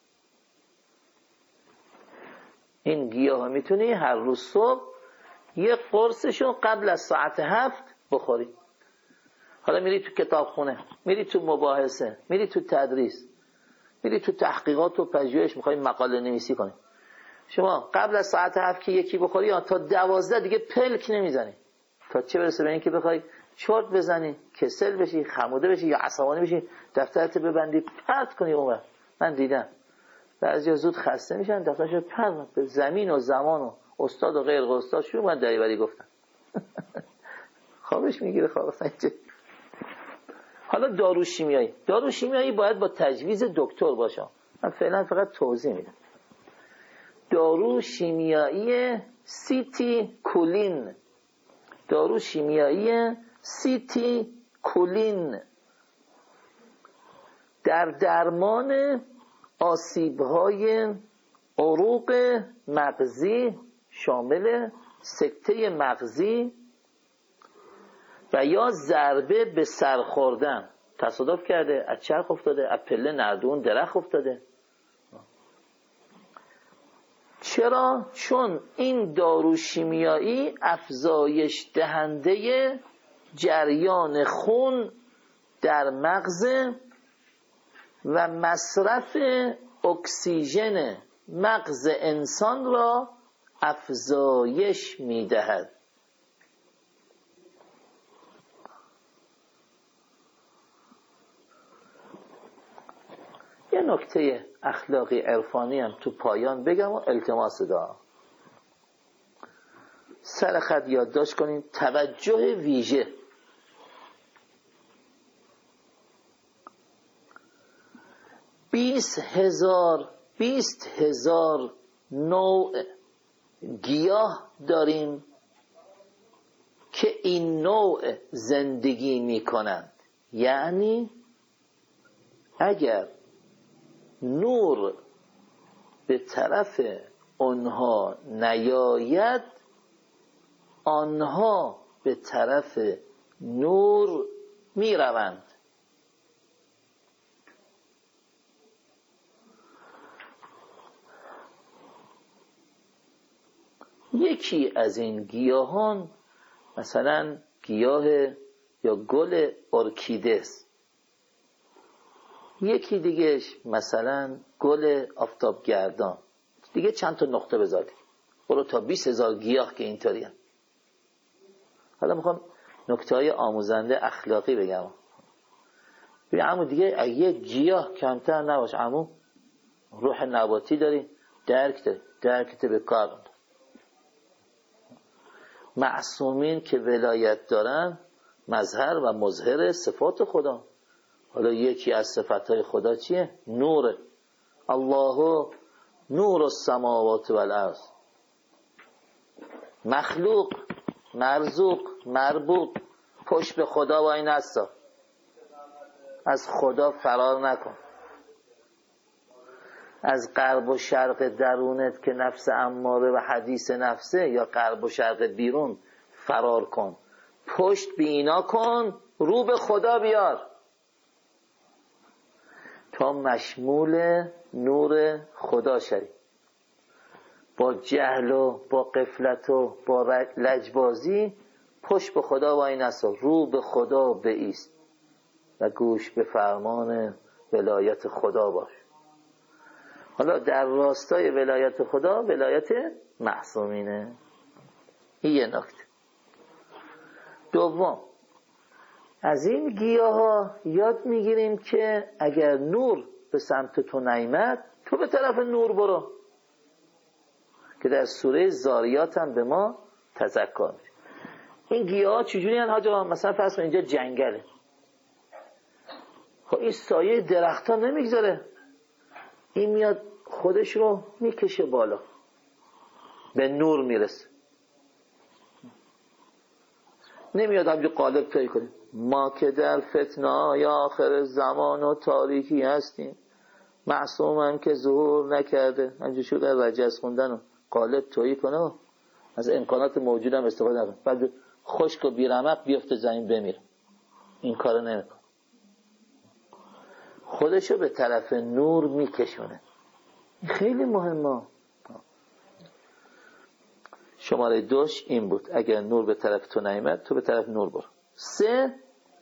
این گیاه میتونی هر روز صبح یه قرصشو قبل از ساعت 7 بخوری. حالا میری تو کتابخونه، میری تو مباحثه، میری تو تدریس، میری تو تحقیقات و پژوهش، میخوای مقاله نویسی کنی، شما قبل از ساعت 7 که یکی بخوری تا 12 دیگه پلک نمیزنی، تا چه برسه به اینکه بخوای چرت بزنی، کسل بشی، خموده بشی یا عصبانی بشی، دفترت ببندی پرت کنی اونور. من دیدم بعضیا زود خسته میشن، دفترشو پرت به زمین و زمان و استاد و غیر استاد شروع من دریوری گفتن. خوابش میگیره، خواب سنجه. حالا دارو شیمیایی باید با تجویز دکتر باشه. من فعلا فقط توضیح میدم. دارو شیمیایی سیتی کولین در درمان آسیب‌های عروق مغزی شامل سکته مغزی و یا ضربه به سر خوردن، تصادف کرده، از چرخ افتاده، از پله نردون درخت افتاده. چرا؟ چون این دارو شیمیایی افزایش دهنده جریان خون در مغز و مصرف اکسیژن مغز انسان را افزایش می‌دهد. یه نکته اخلاقی عرفانی هم تو پایان بگم و التماس دارم. سر خط یادداشت کنین، توجه ویژه. 20,000 نوع گیاه داریم که این نوع زندگی می کنند. یعنی اگر نور به طرف آنها نیاید، آنها به طرف نور می روند. یکی از این گیاهان مثلا گیاه یا گل ارکیده است، یکی دیگهش مثلا گل آفتابگردان، دیگه چند تا نقطه بذاری برو تا 20,000 گیاه که اینطوری هم. حالا میخوام نکته‌های آموزنده اخلاقی بگم. ببین عمو دیگه یک گیاه کمتر نباش عمو، روح نباتی داری، درکت به کار. معصومین که ولایت دارن مظهر و مظهر صفات خدا. حالا یکی از صفاتهای خدا چیه؟ نوره. الله نور السماوات والارض. مخلوق، مرزوق، مربوط، پشت به خدا وای نستا، از خدا فرار نکن. از غرب و شرق درونت که نفس اماره و حدیث نفسه، یا غرب و شرق بیرون فرار کن، پشت بینا کن، رو به خدا بیار تا مشمول نور خدا شوی. با جهل و با غفلت و با لجبازی پشت به خدا وای نسا، رو به خدا بایست و گوش به فرمان ولایت خدا باش. حالا در راستای ولایت خدا ولایت معصومینه. این یه نکته. دوم، از این گیاه ها یاد میگیریم که اگر نور به سمت تو نیامد، تو به طرف نور برو، که در سوره زاریات هم به ما تذکر میده. این گیاه ها چجوری هستن حاج آقا؟ مثلا فرض کن اینجا جنگله، خب این سایه درخت ها نمیگذاره، این میاد خودش رو میکشه بالا، به نور میرسه، نمیاد همجور قالب تایی کنیم. ما که در فتنه یا آخر زمان و تاریکی هستیم، معصومم که ظهور نکرده. همجور شو در رجز خوندن و قالب تویی کنه و از امکانات موجود هم استفاده نکنه، بعد خشک و بیرمق بیفته زمین بمیره. این کار نمیکنه، خودشو به طرف نور میکشونه. خیلی مهمه. شماره 2 این بود، اگر نور به طرف تو نیامد، تو به طرف نور برو. 3،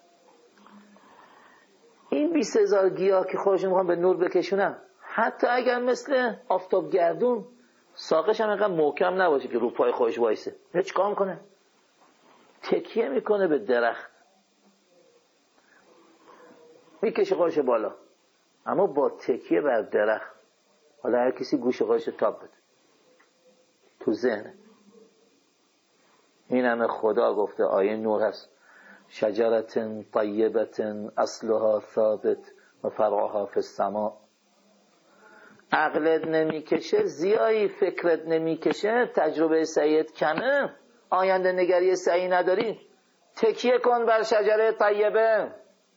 این 20,000 گیاه که خودشون میخوان به نور بکشونن، حتی اگر مثل آفتابگردون ساقش هم اینقدر محکم نباشه که رو پای خودش وایسه، هیچ کار میکنه؟ تکیه میکنه به درخت، میکشه خودش بالا، اما با تکیه بر درخت. حالا هر کسی گوش خودش تاب بده تو ذهنه. این همه خدا گفته، آیه نور هست، شجرت طیبت اصلها ثابت و فرعها فی السماء. عقلت نمیکشه، زیایی فکرت نمیکشه، تجربه سعیت کمه، آینده نگری سعی نداری، تکیه کن بر شجره طیبه،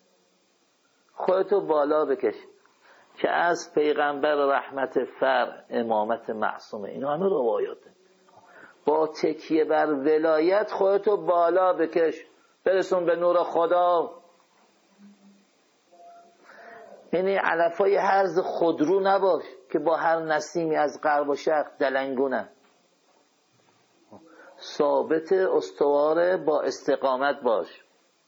خودتو بالا بکش که از پیغمبر رحمت فرع امامت معصومه. اینا همه روایاته. با تکیه بر ولایت خودتو بالا بکش، برسون به نور خدا. یعنی علفای هرز خودرو نباش که با هر نسیمی از غرب و شرق دلنگونه. ثابت استوار با استقامت باش.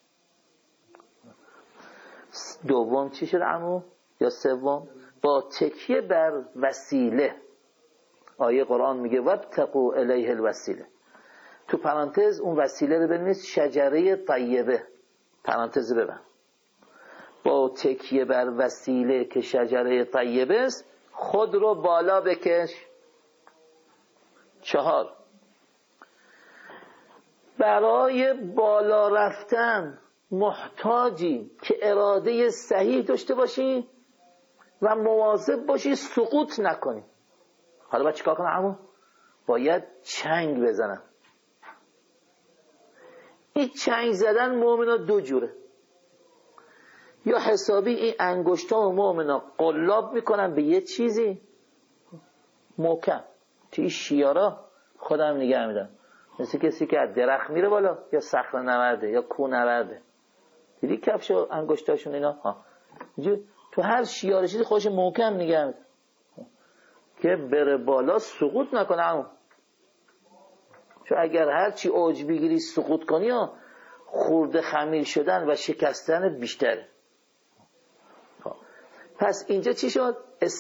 دوم چی شد عمو؟ یا سوم؟ با تکیه بر وسیله. آیه قرآن میگه وابتقوا الیه الوسیله. تو پرانتز اون وسیله رو ببینید شجره طیبه، پرانتز ببند. با تکیه بر وسیله که شجره طیبه است، خود رو بالا بکش. 4، برای بالا رفتن محتاجی که اراده صحیح داشته باشی و مواظب باشی سقوط نکنی. حالا باید چیکار کنم عمو؟ باید چنگ بزنم. این چنگ زدن مومنا 2 جوره. یا حسابی این انگشتا و مومنا قلاب میکنن به یه چیزی محکم. توی شیارا خودم نگه میدم، مثل کسی که از درخت میره بالا، یا صخره نورده یا کوه نورده. دیدی کفش و انگشتاشون اینا تو هر شیاره چیزی خودش محکم نگه میده که بره بالا سقوط نکنه. چون اگر هرچی اوج بگیری سقوط کنی یا خورده خمیر شدن و شکستن بیشتره. پس اینجا چی شد؟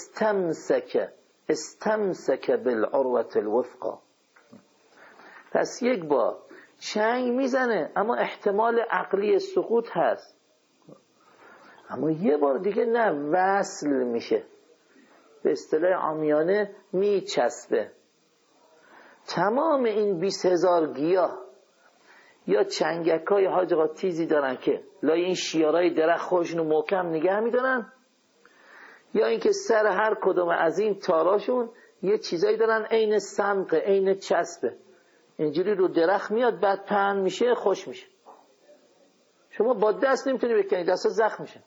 استمسک بالعروة الوثقی. پس یک بار چنگ میزنه اما احتمال عقلی سقوط هست، اما یه بار دیگه نه، وصل میشه، به اصطلاح عامیانه میچسبه. تمام این 20,000 گیاه یا چنگک های حاج آقا تیزی دارن که لای این شیارای درخت خودشون رو محکم نگه میدارن، یا اینکه سر هر کدوم از این تاراشون یه چیزایی دارن عین سمقه، عین چسبه، اینجوری رو درخت میاد بعد پهن میشه، خوش میشه. شما با دست نمیتونی بکنی، دست زخم میشه.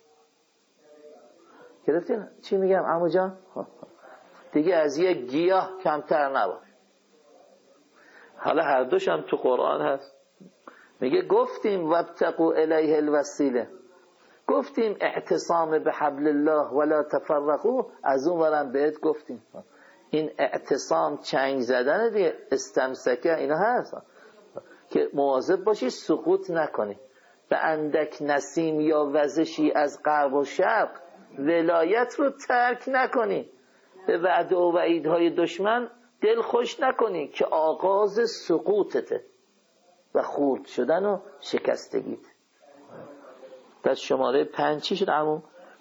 گرفتین چی میگم عمو جان؟ دیگه از یک گیاه کمتر نباش. حالا هر دوش هم تو قرآن هست. میگه گفتیم وابتقوا الیه الوسیله، گفتیم اعتصام به حبل الله ولا تفرقوا، از اون ورم بهت گفتیم این اعتصام چنگ زدن دیگه، استمسکه اینا هست که مواظب باشی سقوط نکنی. به اندک نسیم یا وزشی از غرب و شرق ولایت رو ترک نکنی، به وعده و وعیدهای دشمن دل خوش نکنی که آغاز سقوطته و خورد شدن و شکستگیت. پس شماره 5 چی شد عمو؟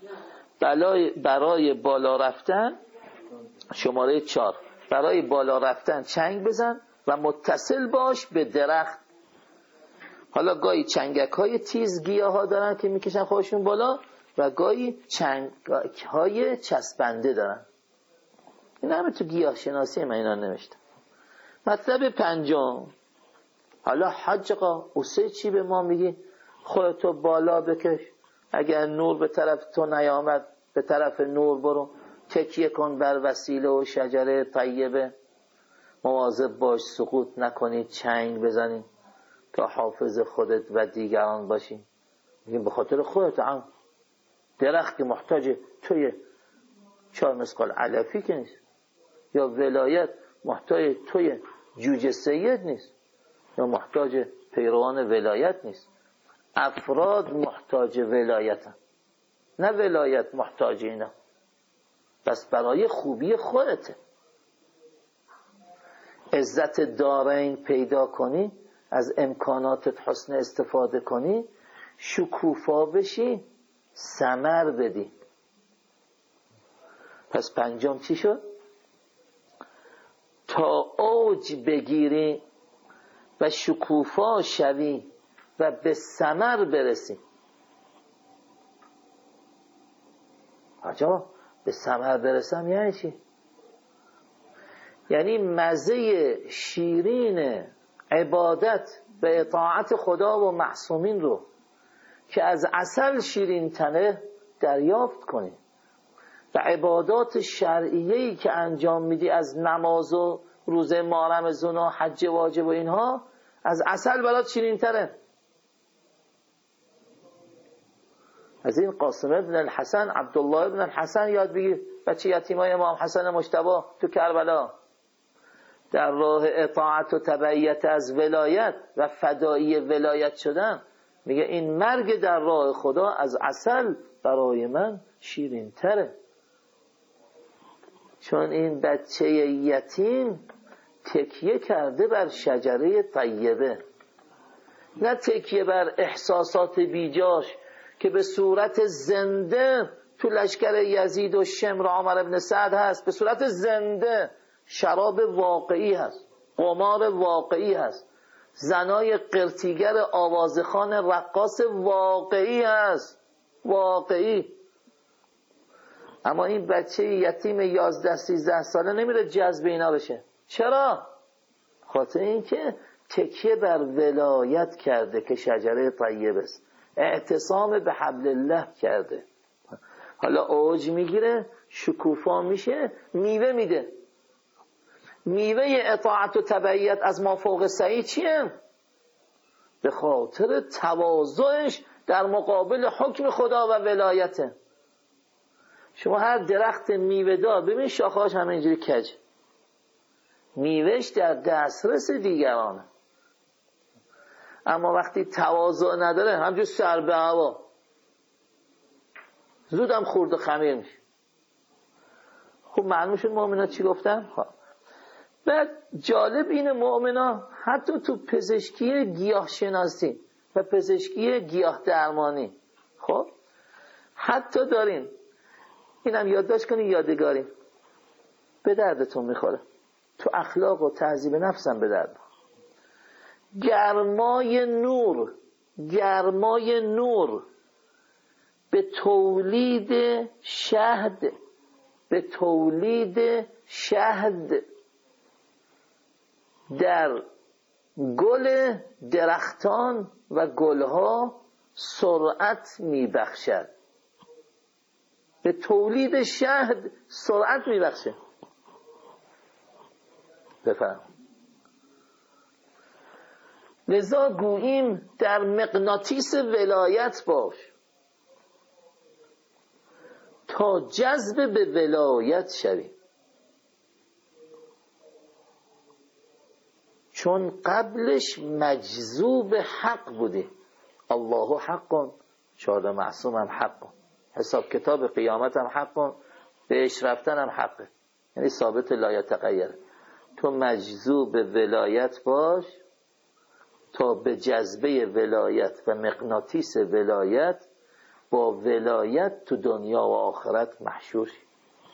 برای بالا رفتن. شماره 4 برای بالا رفتن چنگ بزن و متصل باش به درخت. حالا گاهی چنگک های تیز گیاه ها دارن که میکشن خودشون بالا و گاهی چنگک های چسبنده دارن. این همه تو گیاه شناسی من اینا نوشتم. مطلب 5، حالا حاج آقا اوسه چی به ما میگی؟ خودتو بالا بکش، اگر نور به طرف تو نیامد به طرف نور برو، تکیه کن بر وسیله و شجره طیبه، مواظب باش سقوط نکنی، چنگ بزنی تا حافظ خودت و دیگران باشی. میگیم به خاطر خودت هم. درخت که محتاج توی 4 مسقال علفی که نیست، یا ولایت محتاج توی جوجه سید نیست، یا محتاج پیروان ولایت نیست. افراد محتاج ولایتن، نه ولایت محتاج اینا. بس برای خوبی خودته. عزت دارین پیدا کنی، از امکاناتت حسن استفاده کنی، شکوفا بشی، ثمر بدی. پس 5 چی شد؟ تا اوج بگیری و شکوفا شوی و به ثمر برسی. آجا به ثمر برسم یعنی چی؟ یعنی مزه شیرین عبادت به اطاعت خدا و معصومین رو که از عسل شیرین تنه دریافت کنی، و عبادات شرعیه‌ای که انجام میدی از نماز و روزه محرم زنا، حج واجب و اینها، از عسل برات شیرین تره. از این قاسم ابن الحسن، عبدالله ابن الحسن یاد بگیر، بچه یتیمای امام حسن مجتبی تو کربلا، در راه اطاعت و تبعیت از ولایت و فدایی ولایت شدن. میگه این مرگ در راه خدا از عسل برای من شیرین تره، چون این بچه یتیم تکیه کرده بر شجره طیبه، نه تکیه بر احساسات بیجاش که به صورت زنده تو لشکر یزید و شمر عمر ابن سعد هست. به صورت زنده شراب واقعی هست، قمار واقعی هست، زنای قرتیگر آوازخان رقاص واقعی هست، واقعی. اما این بچه یتیم 11-13 ساله نمیره جذب اینا بشه. چرا؟ خاطر اینکه تکیه بر ولایت کرده که شجره طیب است، اعتصام به حبل الله کرده. حالا اوج میگیره، شکوفا میشه، میوه میده. میوه اطاعت و تبعیت از ما فوق سعی چیه؟ به خاطر تواضعش در مقابل حکم خدا و ولایته. شما هر درخت میوه دار ببین شاخه‌هاش همه اینجوری کج، میوهش در دسترس دیگرانه. اما وقتی تواضع نداره، همجور سر به هوا، زودم خورد و خمیر میشه. خب معلوم شد مؤمنا چی گفتن؟ خب بعد جالب اینه مؤمنا حتی تو پزشکی گیاه شناسی و پزشکی گیاه درمانی، خب حتی دارین، اینم یادداشت کنین یادگاری، به دردتون میخوره، تو اخلاق و تهذیب نفسم به درد. گرمای نور به تولید شهد در گل درختان و گلها سرعت میبخشد. به تولید شهد سرعت میبخشه. بفهم. لذا گوییم در مغناطیس ولایت باش تا جذب به ولایت شوی، چون قبلش مجذوب حق بودی. الله حق، 14 معصوم هم حق، حساب کتاب قیامت هم حق، بهش رفتن هم حقه، یعنی ثابت لا یتغیر. تو مجذوب ولایت باش تا به جذبه ولایت و مغناطیس ولایت با ولایت تو دنیا و آخرت محشور شی.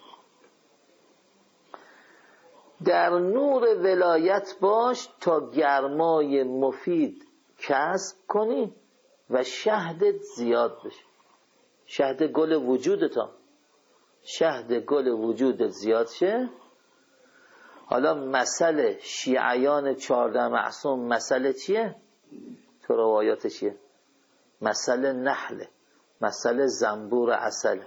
در نور ولایت باش تا گرمای مفید کسب کنی و شهدت زیاد بشه. شهد گل وجودت زیاد شه. حالا مسئله شیعیان 14 معصوم مسئله چیه؟ تو روایات چیه؟ مسئله نحله، مسئله زنبور عسله.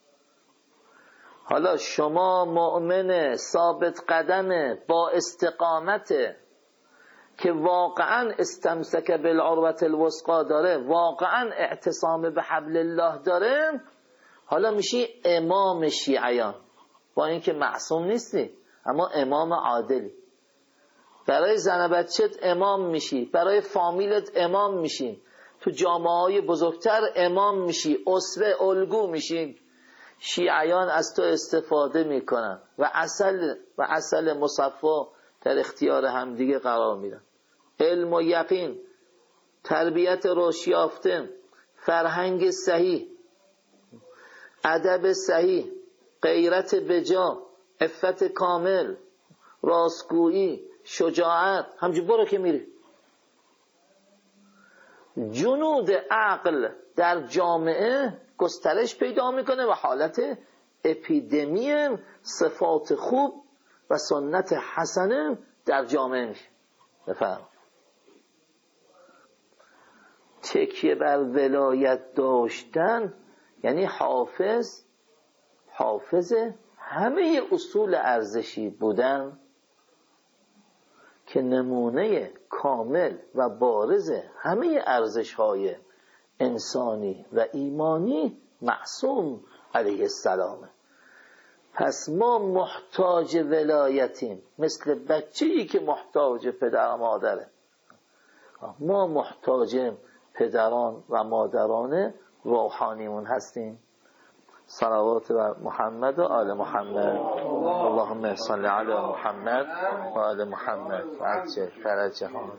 حالا شما مؤمن ثابت قدم با استقامت که واقعا استمسک بالعروة الوثقی داره، واقعا اعتصام به حبل الله داره، حالا میشی امام شیعیان، با اینکه معصوم نیستی اما امام عادلی. برای زن بچت امام میشی، برای فامیلت امام میشی، تو جامعه های بزرگتر امام میشی، اسوه الگو میشی. شیعیان از تو استفاده میکنن و عسل مصفا در اختیار همدیگه قرار میدن. علم و یقین، تربیت رشد یافته، فرهنگ صحیح، ادب صحیح، غیرت بجا، عفت کامل، راستگویی، شجاعت، همجور برو که میری. جنود عقل در جامعه گسترش پیدا میکنه و حالت اپیدمی صفات خوب و سنت حسنه در جامعه میشه. بفهم. تکیه بر ولایت داشتن یعنی حافظ همه اصول ارزشی بودن که نمونه کامل و بارز همه ارزش‌های انسانی و ایمانی معصوم علیه السلامه. پس ما محتاج ولایتیم، مثل بچه‌ای که محتاج پدر و مادره. ما محتاج پدران و مادران روحانیمون هستیم. صلوات بر محمد و آل محمد. اللهم صل علی محمد و آل محمد و عجل فرجهم.